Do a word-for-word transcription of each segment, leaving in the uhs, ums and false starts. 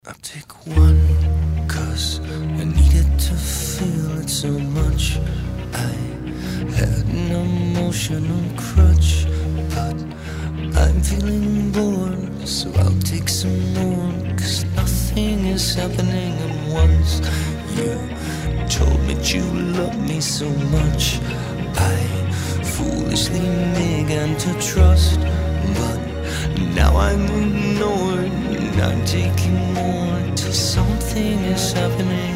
I'll take one, cause I needed to feel it so much. I had an emotional crutch, but I'm feeling bored, so I'll take some more. Cause nothing is happening at once. You told me you love me so much. I foolishly began to trust, but now I'm ignored. I'm taking more till something is happening.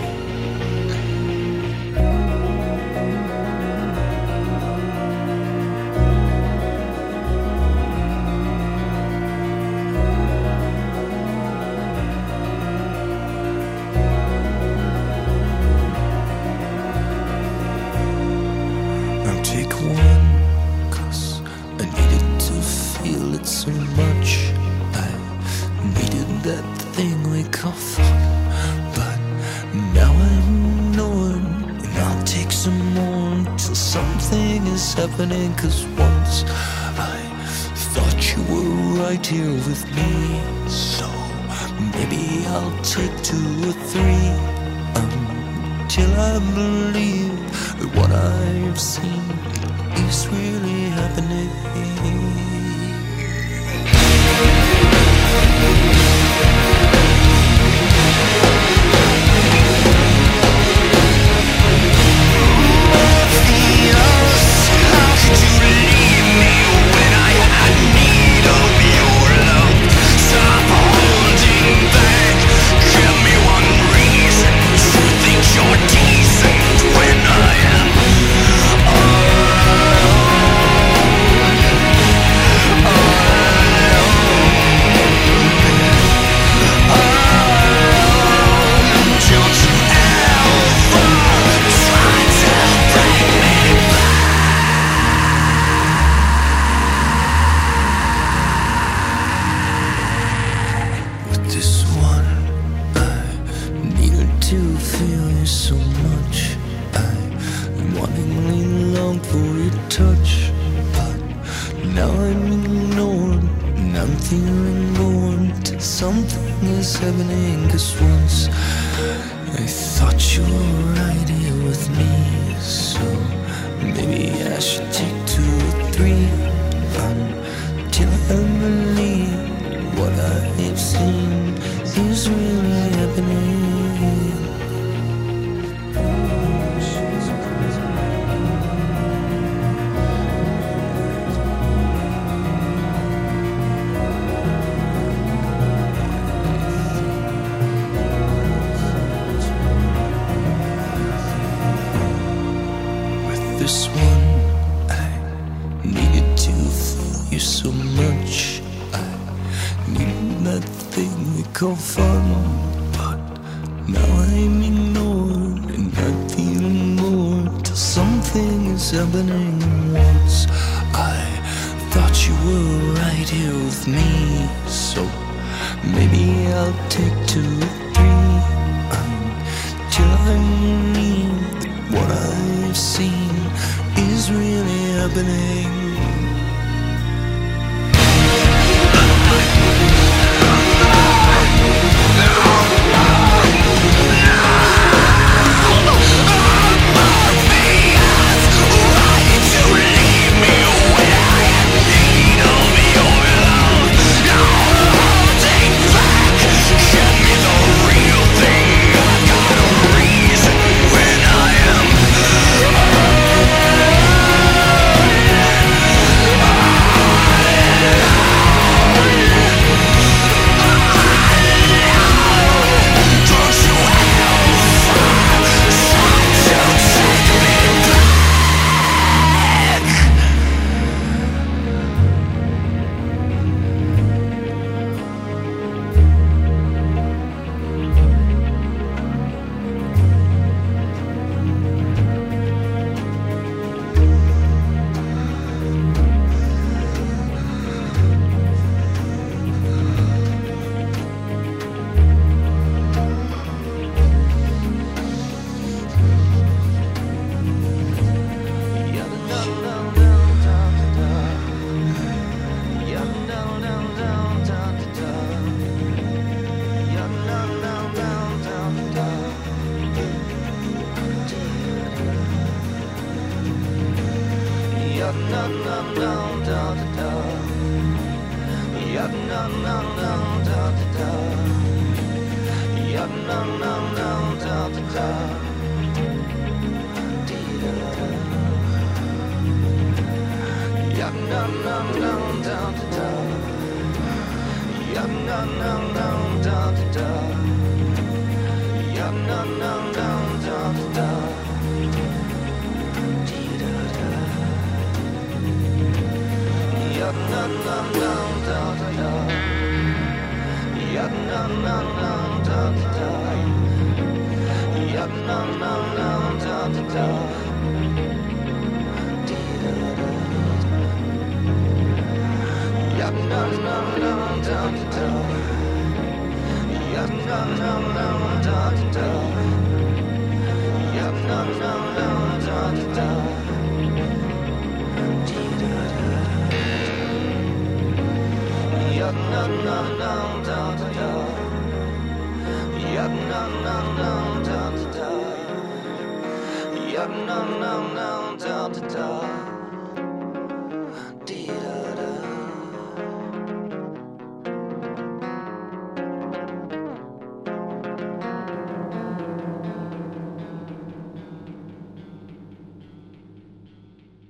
I'll take one, cause I needed to feel it so much. Needed that thing we call fun, but now I'm ignored. And I'll take some more till something is happening. Cause once I thought you were right here with me, so maybe I'll take two or three until I believe that what I've seen is really happening. This one, I needed to feel you so much. I wantingly long for your touch, but now I'm ignored and I'm feeling bored till something is happening. Cause once I thought you were right here with me, so maybe I should take two or three until I believe what I have seen is really happening. With this one, I needed to feel you so much. Needed that thing we call fun, but now I'm ignored and I'm feeling bored till something is happening. Once I thought you were right here with me, so maybe I'll take two or three until I believe that what I've seen is really happening. Yum, num, num, num, da, da, da.